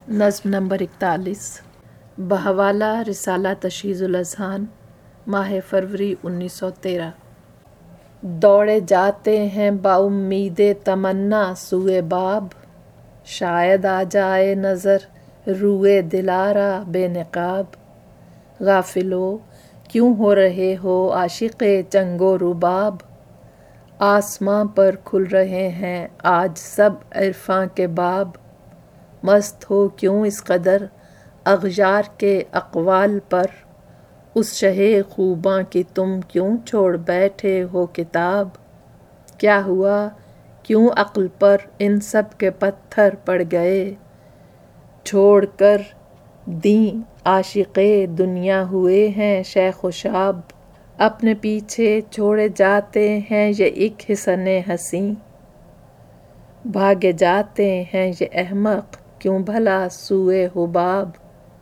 نظم نمبر 41 بحوالہ رسالہ تشہیز الاذہان ماہ فروری 1913۔ دوڑے جاتے ہیں باامید تمنا سوئے باب، شاید آ جائے نظر روئے دلارا بے نقاب۔ غافلو کیوں ہو رہے ہو عاشق چنگ و رباب، آسماں پر کھل رہے ہیں آج سب عرفاں کے باب۔ مست ہو کیوں اس قدر اغیار کے اقوال پر، اس شہ خوباں کی تم کیوں چھوڑ بیٹھے ہو کتاب۔ کیا ہوا کیوں عقل پر ان سب کے پتھر پڑ گئے، چھوڑ کر دیں عاشق دنیا ہوئے ہیں شیخ و شاب۔ اپنے پیچھے چھوڑے جاتے ہیں یہ ایک حسن حسین، بھاگے جاتے ہیں یہ احمق کیوں بھلا سوئے حباب۔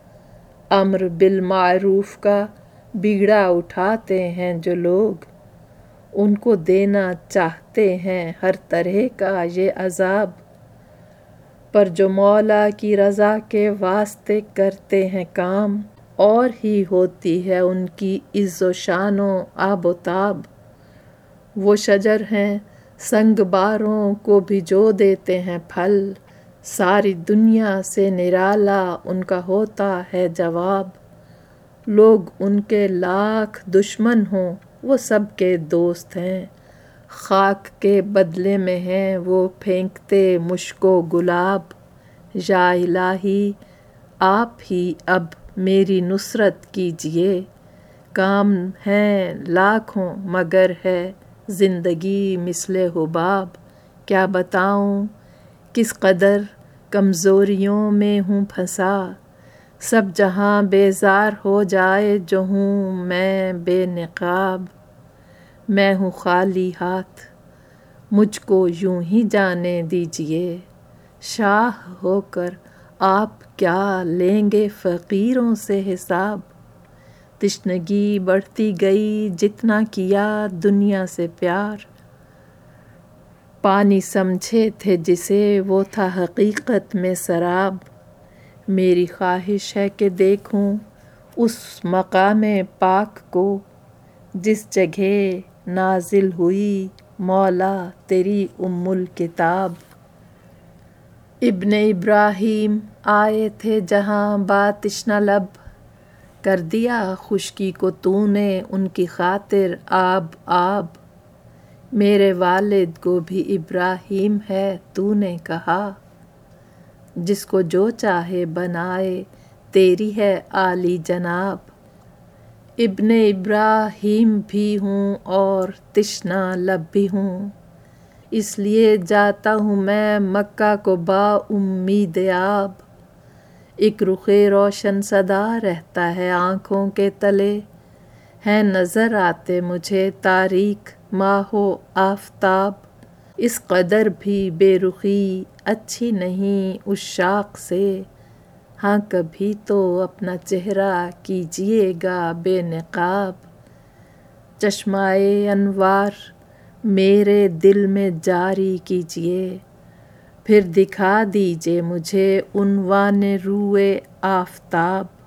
امر بالمعروف کا بیڑا اٹھاتے ہیں جو لوگ، ان کو دینا چاہتے ہیں ہر طرح کا یہ عذاب۔ پر جو مولا کی رضا کے واسطے کرتے ہیں کام، اور ہی ہوتی ہے ان کی عز و شان و آب و تاب۔ وہ شجر ہیں سنگ باروں کو بھی جو دیتے ہیں پھل، ساری دنیا سے نرالا ان کا ہوتا ہے جواب۔ لوگ ان کے لاکھ دشمن ہوں وہ سب کے دوست ہیں، خاک کے بدلے میں ہیں وہ پھینکتے مشک و گلاب۔ یا الہی آپ ہی اب میری نصرت کیجئے، کام ہیں لاکھوں مگر ہے زندگی مثل حباب۔ کیا بتاؤں کس قدر کمزوریوں میں ہوں پھنسا، سب جہاں بیزار ہو جائے جو ہوں میں بے نقاب۔ میں ہوں خالی ہاتھ مجھ کو یوں ہی جانے دیجئے، شاہ ہو کر آپ کیا لیں گے فقیروں سے حساب۔ تشنگی بڑھتی گئی جتنا کیا دنیا سے پیار، پانی سمجھے تھے جسے وہ تھا حقیقت میں سراب۔ میری خواہش ہے کہ دیکھوں اس مقام پاک کو، جس جگہ نازل ہوئی مولا تیری ام الکتاب۔ ابن ابراہیم آئے تھے جہاں با تشنہ لب، کر دیا خشکی کو تو نے ان کی خاطر آب آب۔ میرے والد کو بھی ابراہیم ہے تو نے کہا، جس کو جو چاہے بنائے تیری ہے عالی جناب۔ ابن ابراہیم بھی ہوں اور تشنہ لب بھی ہوں، اس لیے جاتا ہوں میں مکہ کو با امید آب۔ ایک رخ روشن سدا رہتا ہے آنکھوں کے تلے، ہیں نظر آتے مجھے تاریک ماہ و آفتاب۔ اس قدر بھی بے رخی اچھی نہیں عشاق سے، ہاں کبھی تو اپنا چہرہ کیجئے گا بے نقاب۔ چشمۂ انوار میرے دل میں جاری کیجئے، پھر دکھا دیجئے مجھے عنوان روئے آفتاب۔